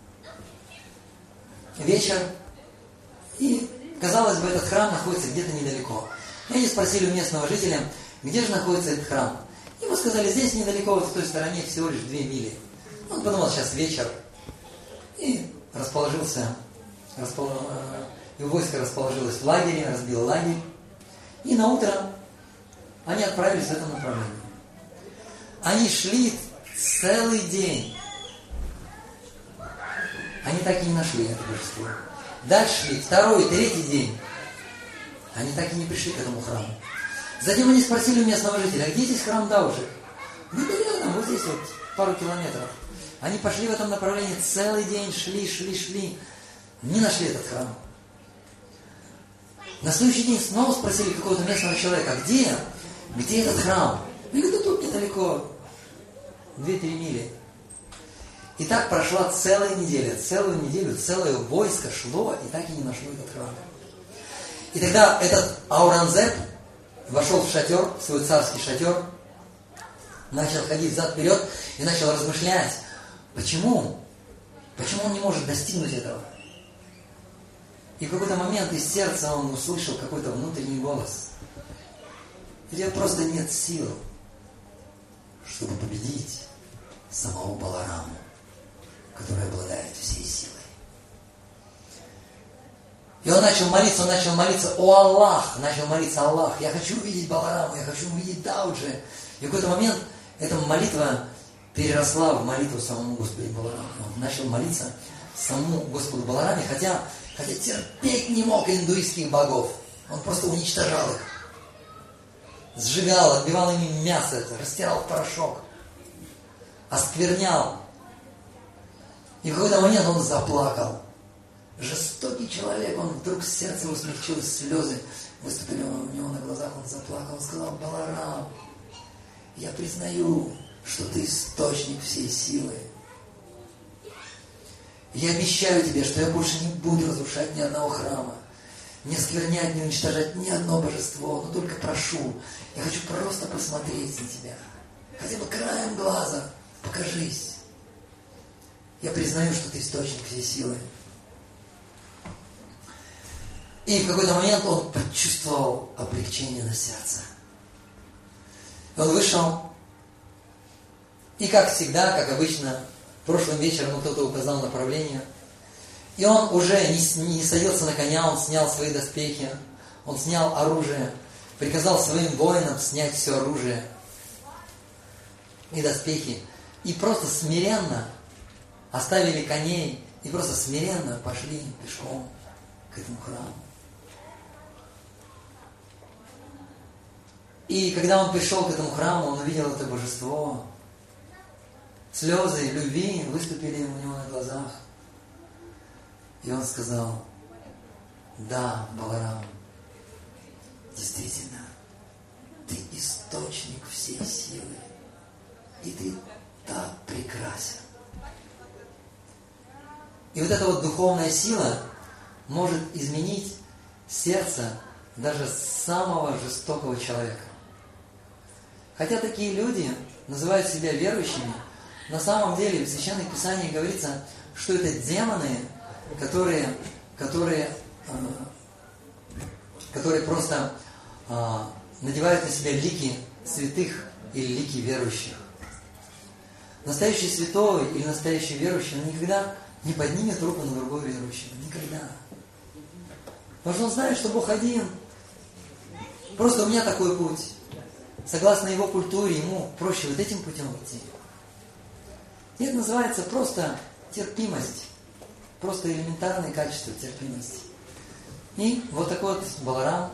вечер, и, казалось бы, этот храм находится где-то недалеко. И они спросили у местного жителя, где же находится этот храм. Ему сказали: здесь недалеко, вот в той стороне, всего лишь две мили. Он подумал: сейчас вечер. И расположился, распол... и войско расположилось в лагере, разбил лагерь. И на утро они отправились в этом направлении. Они шли целый день. Они так и не нашли это божество. Дальше шли второй, третий день. Они так и не пришли к этому храму. Затем они спросили у местного жителя: а где здесь храм Дауши? Ну, да рядом, вот здесь вот, пару километров. Они пошли в этом направлении целый день, шли, шли, шли. Не нашли этот храм. На следующий день снова спросили какого-то местного человека: где? Где этот храм? И говорит: да тут недалеко, две-три мили. И так прошла целая неделя, целую неделю, целое войско шло, и так и не нашло этот храм. И тогда этот Аурангзеб вошел в шатер, в свой царский шатер, начал ходить взад-вперед и начал размышлять, почему, почему он не может достигнуть этого. И в какой-то момент из сердца он услышал какой-то внутренний голос. У тебя просто нет сил, чтобы победить самого Балараму, который обладает всей силой. И он начал молиться, он начал молиться: о Аллах, начал молиться: Аллах, я хочу увидеть Балараму, я хочу увидеть Дауджи. И в какой-то момент эта молитва переросла в молитву самому Господу Балараму. Он начал молиться самому Господу Балараме, хотя, хотя терпеть не мог индуистских богов. Он просто уничтожал их. Сжигал, отбивал ими мясо, растирал в порошок, осквернял. И в какой-то момент он заплакал. Жестокий человек, он вдруг сердце его смягчилось, слезы выступили у него на глазах, он заплакал, он сказал: Баларам, я признаю, что ты источник всей силы. Я обещаю тебе, что я больше не буду разрушать ни одного храма, не осквернять, не уничтожать ни одно божество, но только прошу, я хочу просто посмотреть на тебя, хотя бы краем глаза, покажись. Я признаю, что ты источник всей силы. И в какой-то момент он почувствовал облегчение на сердце. Он вышел, и как всегда, как обычно, прошлым вечером кто-то указал направление, и он уже не, не садился на коня, он снял свои доспехи, он снял оружие, приказал своим воинам снять все оружие и доспехи, и просто смиренно оставили коней, и просто смиренно пошли пешком к этому храму. И когда он пришел к этому храму, он увидел это божество. Слезы любви выступили у него на глазах. И он сказал: да, Баларам, действительно, ты источник всей силы, и ты так прекрасен. И вот эта вот духовная сила может изменить сердце даже самого жестокого человека. Хотя такие люди называют себя верующими, на самом деле в Священном Писании говорится, что это демоны, которые, которые, которые просто надевают на себя лики святых или лики верующих. Настоящий святой или настоящий верующий, он никогда не поднимет руку на другого верующего. Никогда. Потому что он знает, что Бог один. Просто у меня такой путь. Согласно его культуре, ему проще вот этим путем идти. И это называется просто терпимость. Просто элементарное качество терпимости. И вот такой вот Баларам.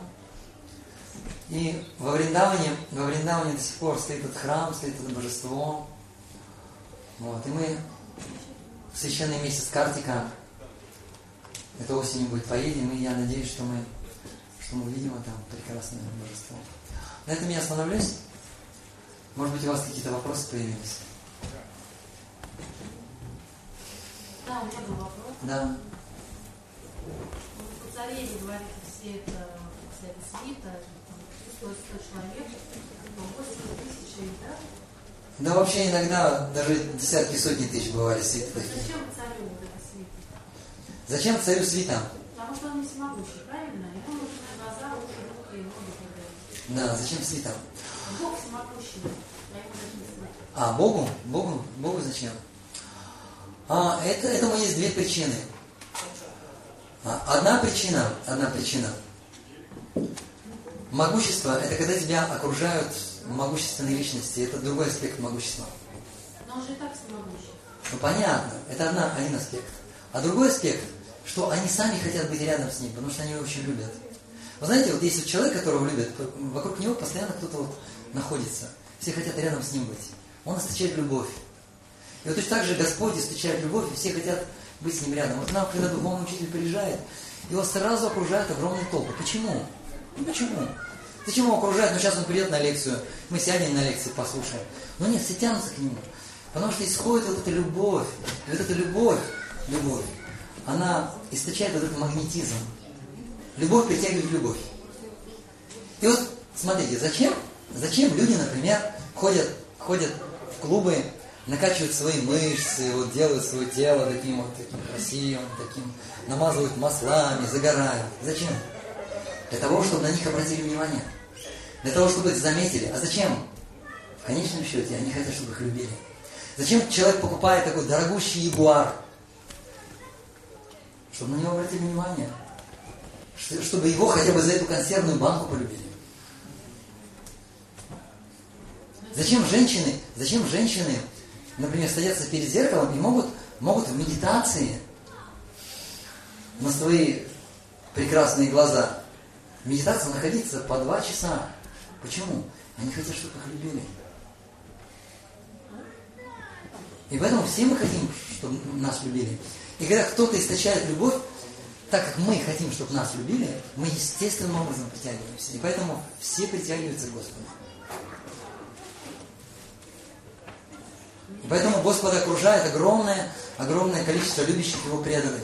И во Вриндаване, во Вриндаване до сих пор стоит этот храм, стоит это божество. Вот. И мы в священный месяц Картика, это осенью будет, поедем, и я надеюсь, что мы, что мы увидим это прекрасное божество. На этом я остановлюсь. Может быть, у вас какие-то вопросы появились? Да, у меня был вопрос. Да. В Цареве говорите, все это, вся эта свита, сто человек, восемь тысяч, да? Да вообще иногда даже десятки, сотни тысяч бывали свиты такие. Зачем царю вот эта свита? Зачем царю свита? Потому что он не всемогущий, правильно? Ему нужны глаза, уши, руки и ноги и так Да, далее. зачем свита? Бог всемогущий, а ему зачем свита? А, Богу? Богу? Богу зачем? А, это, этому есть две причины. А, одна причина, одна причина. Могущество – это когда тебя окружают могущественные личности. Это другой аспект могущества. Но он же и так всемогущий. Ну понятно, это одна, один аспект. А другой аспект, что они сами хотят быть рядом с ним, потому что они его очень любят. Вы знаете, вот есть вот человек, которого любят, вокруг него постоянно кто-то вот находится. Все хотят рядом с ним быть. Он источает любовь. И вот точно так же Господь источает любовь, и все хотят быть с ним рядом. Вот нам, когда духовный учитель приезжает, его сразу окружают огромные толпы. Почему? Ну почему? Зачем его окружают? Ну сейчас он придет на лекцию, мы сядем на лекции, послушаем. Но нет, все тянутся к нему. Потому что исходит вот эта любовь. И вот эта любовь, любовь, она источает вот этот магнетизм. Любовь притягивает любовь. И вот, смотрите, зачем, зачем люди, например, ходят, ходят в клубы, накачивают свои мышцы, вот делают свое тело таким вот таким красивым, таким, намазывают маслами, загорают. Зачем? Для того, чтобы на них обратили внимание. Для того, чтобы их заметили. А зачем? В конечном счете, они хотят, чтобы их любили. Зачем человек покупает такой дорогущий ягуар? Чтобы на него обратили внимание. Чтобы его хотя бы за эту консервную банку полюбили. Зачем женщины, зачем женщины, например, садятся перед зеркалом и могут, могут в медитации на свои прекрасные глаза в медитации находиться по два часа. Почему? Они хотят, чтобы их любили. И поэтому все мы хотим, чтобы нас любили. И когда кто-то источает любовь, так как мы хотим, чтобы нас любили, мы естественным образом притягиваемся. И поэтому все притягиваются к Господу. И поэтому Господа окружает огромное, огромное количество любящих Его преданных.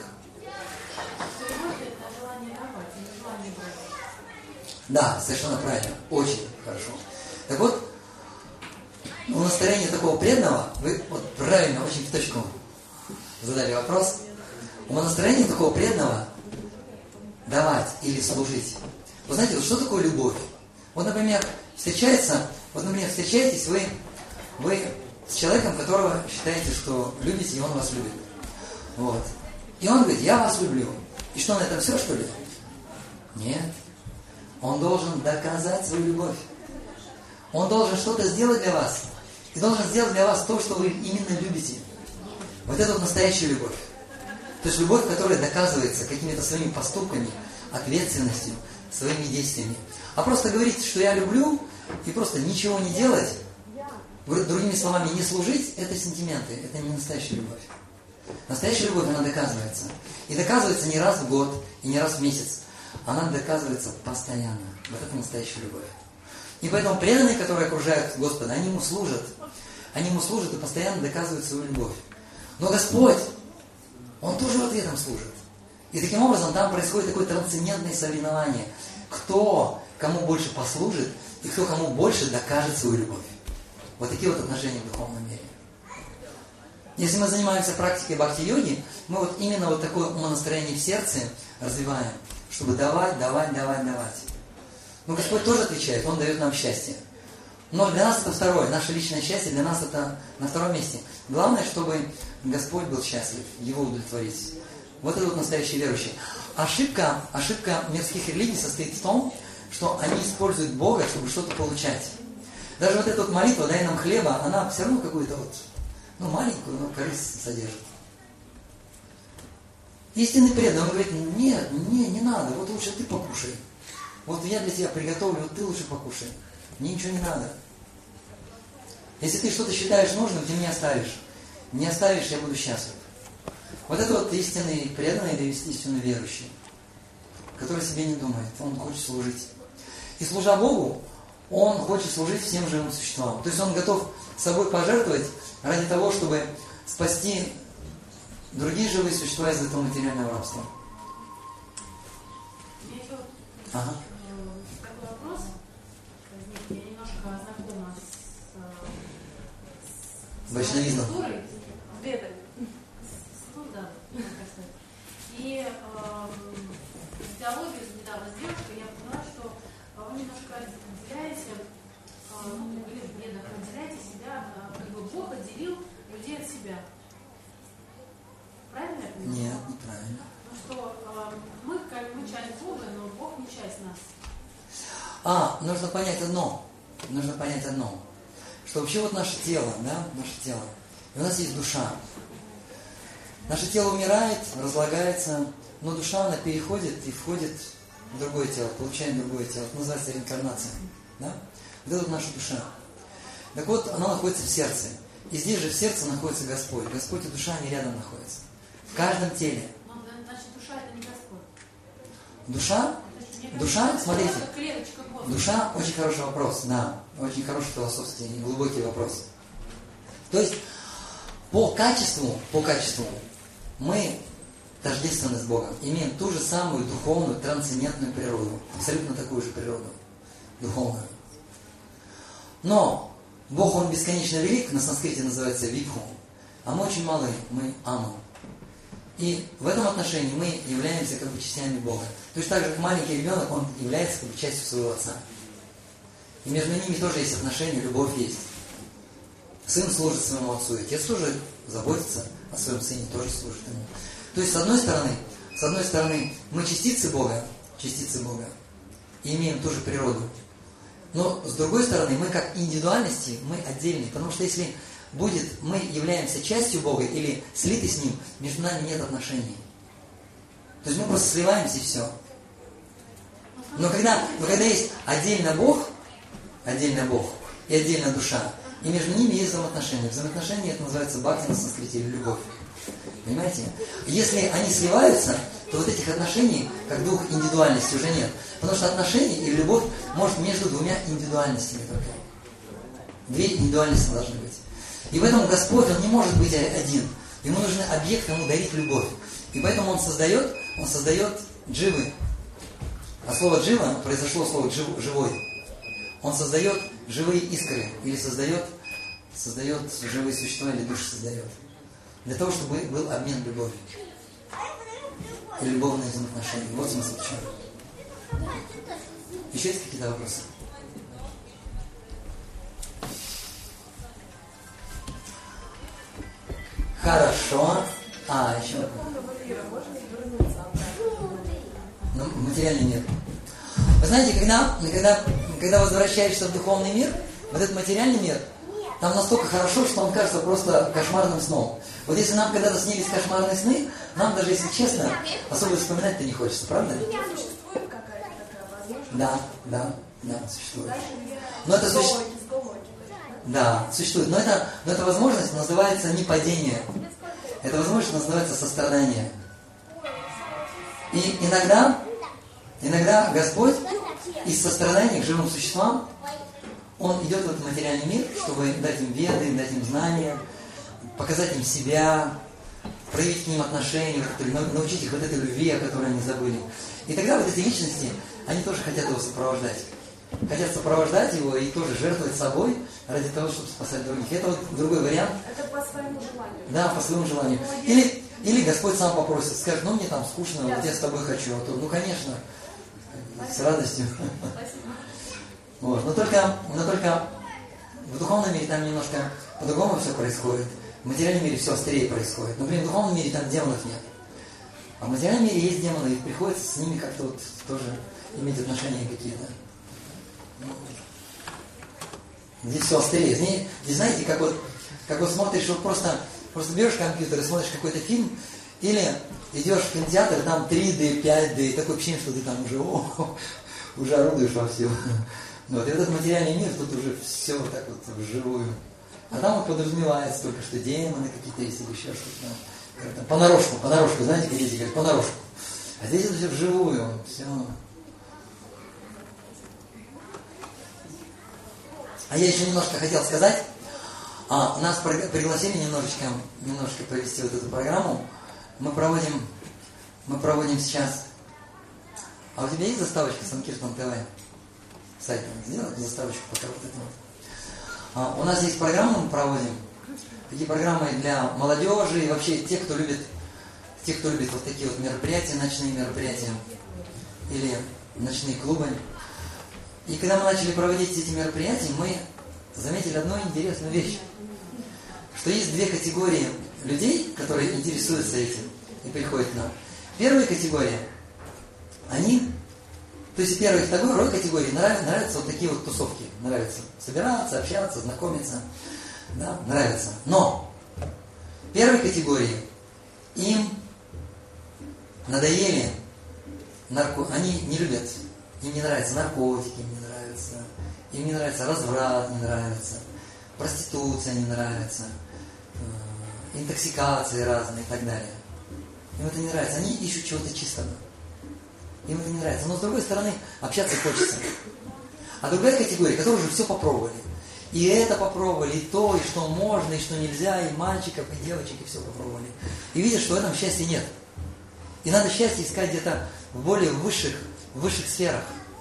Да, совершенно правильно. Очень хорошо. Так вот, у настроения такого преданного, вы вот правильно, очень в точку задали вопрос. У настроения такого преданного давать или служить. Вы знаете, вот что такое любовь? Вот, например, встречается, вот, например, встречаетесь вы, вы с человеком, которого считаете, что любите, и он вас любит. Вот. И он говорит: я вас люблю. И что, на этом все, что ли? Нет. Он должен доказать свою любовь. Он должен что-то сделать для вас. И должен сделать для вас то, что вы именно любите. Вот это вот настоящая любовь. То есть любовь, которая доказывается какими-то своими поступками, ответственностью, своими действиями. А просто говорить, что я люблю, и просто ничего не делать, другими словами, не служить, это сентименты, это не настоящая любовь. Настоящая любовь, она доказывается. И доказывается не раз в год, и не раз в месяц. Она доказывается постоянно. Вот это настоящая любовь. И поэтому преданные, которые окружают Господа, они Ему служат. Они Ему служат и постоянно доказывают свою любовь. Но Господь, Он тоже в ответом служит. И таким образом там происходит такое трансцендентное соревнование. Кто кому больше послужит, и кто кому больше докажет свою любовь. Вот такие вот отношения в духовном мире. Если мы занимаемся практикой бхакти-йоги, мы вот именно вот такое умонастроение в сердце развиваем, чтобы давать, давать, давать, давать. Но Господь тоже отвечает, Он дает нам счастье. Но для нас это второе, наше личное счастье, для нас это на втором месте. Главное, чтобы Господь был счастлив, Его удовлетворить. Вот это вот настоящие верующие. Ошибка, ошибка мирских религий состоит в том, что они используют Бога, чтобы что-то получать. Даже вот эта вот молитва «дай нам хлеба», она все равно какую-то вот, ну, маленькую, но корысть содержит. Истинный преданный, он говорит: нет, не, не надо, вот лучше ты покушай. Вот я для тебя приготовлю, вот ты лучше покушай. Мне ничего не надо. Если ты что-то считаешь нужным, ты мне оставишь. Не оставишь, я буду счастлив. Вот это вот истинный преданный или истинный верующий, который себе не думает, он хочет служить. И служа Богу, он хочет служить всем живым существам. То есть он готов собой пожертвовать ради того, чтобы спасти другие живые существа из этого материального рабства. Ага. Такой вопрос. Я немножко знакома с, с Вайшнавизмом. культурой, с ведами. Ну да, так сказать. И э, в диалоге недавно с девушкой я поняла, что вы немножко отделяете, э, или в ведах отделяете себя, э, как бы Бог отделил людей от себя. Правильно я понимаю? Нет, неправильно. Ну что, э, мы, как, мы часть Бога, но Бог не часть нас. А, нужно понять одно. Нужно понять одно. Что вообще вот наше тело, да, наше тело. И у нас есть душа. Наше тело умирает, разлагается, но душа, она переходит и входит в другое тело, получает другое тело. Это называется реинкарнация. Да? Вот это вот наша душа. Так вот, она находится в сердце. И здесь же в сердце находится Господь. Господь и душа, они рядом находятся. В каждом теле. Но, значит, душа это не Господь. Душа? Значит, Душа, кажется, смотрите. это клеточка Господа. Душа очень хороший вопрос, да. Очень хороший философский и глубокий вопрос. То есть, по качеству, по качеству, мы тождественны с Богом, имеем ту же самую духовную, трансцендентную природу, абсолютно такую же природу, духовную. Но Бог, Он бесконечно велик, на санскрите называется вибху, а мы очень малы, мы аму. И в этом отношении мы являемся как бы частями Бога. То есть так же, как маленький ребенок, он является как бы частью своего отца. И между ними тоже есть отношения, любовь есть. Сын служит своему отцу, и отец тоже заботится о своем сыне, тоже служит ему. То есть, с одной стороны, с одной стороны, мы частицы Бога, частицы Бога, и имеем ту же природу. Но, с другой стороны, мы как индивидуальности, мы отдельные. Потому что если будет, мы являемся частью Бога или слиты с Ним, между нами нет отношений. То есть мы просто сливаемся и все. Но когда, но когда есть отдельно Бог, отдельно Бог и отдельно душа, и между ними есть взаимоотношения. Взаимоотношения это называется бхакти на санскрите или любовь. Понимаете? Если они сливаются, то вот этих отношений, как двух индивидуальностей, уже нет. Потому что отношения и любовь может между двумя индивидуальностями только. Две индивидуальности должны быть. И поэтому Господь, Он не может быть один. Ему нужен объект, ему дарить любовь. И поэтому Он создает, Он создает дживы. А слово джива произошло слово джив, живой. Он создает живые искры. Или создает, создает живые существа, или души создает. Для того, чтобы был обмен любовью. И любовные взаимоотношения. Вот смысл чего. Еще есть какие-то вопросы? Хорошо. А, еще. Ну, материальный мир. Вы знаете, когда, когда, когда возвращаешься в духовный мир, вот этот материальный мир, там настолько хорошо, что он кажется просто кошмарным сном. Вот если нам когда-то снились кошмарные сны, нам даже, если честно, особо вспоминать-то не хочется, правда? Существует какая-то такая возможность? Да, да, да, существует. Но это существует. Да, существует. Но это, но эта возможность называется не падение. Эта возможность называется сострадание. И иногда, иногда Господь из сострадания к живым существам, Он идет в этот материальный мир, чтобы дать им веды, дать им знания, показать им себя, проявить к ним отношения, научить их вот этой любви, о которой они забыли. И тогда вот эти личности, они тоже хотят его сопровождать. Хотят сопровождать его и тоже жертвовать собой ради того, чтобы спасать других. Это вот другой вариант. Это по своему желанию. Да, по своему желанию. Или, или Господь сам попросит, скажет, ну мне там скучно, вот я с тобой хочу. А то, ну конечно, с радостью. Вот. Но, только, но только в духовном мире там немножко по-другому все происходит. В материальном мире все острее происходит. Например, в духовном мире там демонов нет. А в материальном мире есть демоны, и приходится с ними как-то вот тоже иметь отношения какие-то. Здесь все острее. Здесь, здесь знаете, как вот, как вот смотришь, вот просто, просто берешь компьютер и смотришь какой-то фильм, или идешь в кинотеатр, там три дэ, пять дэ, и такое ощущение, что ты там уже, о, уже орудуешь во всем. Вот. И этот материальный мир, тут уже все вот так вот вживую. А там вот подразумевается только, что демоны какие-то есть или еще что-то. Там, понарошку, понарошку, знаете, как дети говорят, понарошку. А здесь это все вживую, все. А я еще немножко хотел сказать. А, нас пригласили немножечко, немножко провести вот эту программу. Мы проводим, мы проводим сейчас. А у тебя есть заставочка Санкиртан ТВ? Сайт сделать заставочку пока вот эту. А, у нас есть программы, мы проводим. Такие программы для молодежи и вообще тех, кто любит, тех, кто любит вот такие вот мероприятия, ночные мероприятия или ночные клубы. И когда мы начали проводить эти мероприятия, мы заметили одну интересную вещь. Что есть две категории людей, которые интересуются этим и приходят к нам. Первая категория, они, то есть первой и второй категории нравятся, нравятся вот такие вот тусовки. Нравится собираться, общаться, знакомиться. Да, нравится. Но первой категории им надоели нарко... они не любят. Им не нравятся наркотики, им не нравится, им не нравится разврат, не нравится, проституция не нравится, э, интоксикации разные и так далее. Им это не нравится. Они ищут чего-то чистого. Им это не нравится. Но с другой стороны, общаться хочется. А другая категория, которые уже все попробовали. И это попробовали, и то, и что можно, и что нельзя, и мальчиков, и девочек, и все попробовали. И видят, что в этом счастья нет. И надо счастье искать где-то в более высших, в высших сферах.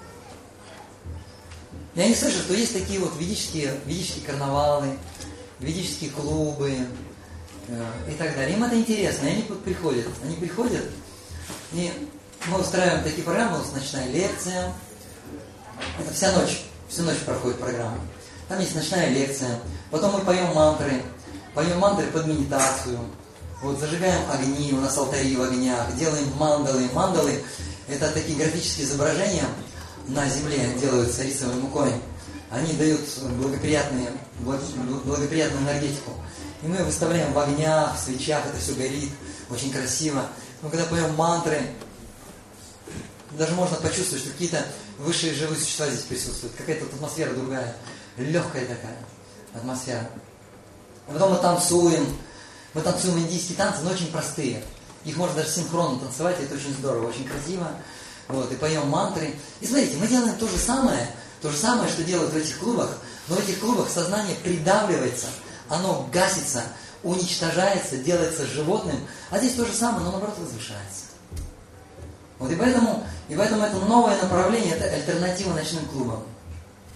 Я не слышу, что есть такие вот ведические, ведические карнавалы, ведические клубы э, и так далее. Им это интересно, и они тут приходят. Они приходят, и мы устраиваем такие программы, у нас ночная лекция. Это вся ночь, всю ночь проходит программа. Там есть ночная лекция. Потом мы поем мантры. Поем мантры под медитацию. Вот, зажигаем огни, у нас алтари в огнях. Делаем мандалы. Мандалы – это такие графические изображения на земле, делаются рисовой мукой. Они дают благоприятные, благоприятную энергетику. И мы выставляем в огнях, в свечах, это все горит. Очень красиво. Но когда поем мантры, даже можно почувствовать, что какие-то высшие живые существа здесь присутствуют. Какая-то атмосфера другая. Легкая такая атмосфера. А потом мы танцуем. Мы танцуем индийские танцы, но очень простые. Их можно даже синхронно танцевать, и это очень здорово, очень красиво. Вот, и поем мантры. И смотрите, мы делаем то же самое, то же самое, что делают в этих клубах, но в этих клубах сознание придавливается, оно гасится, уничтожается, делается животным, а здесь то же самое, но наоборот возвышается. Вот, и поэтому, и поэтому это новое направление, это альтернатива ночным клубам.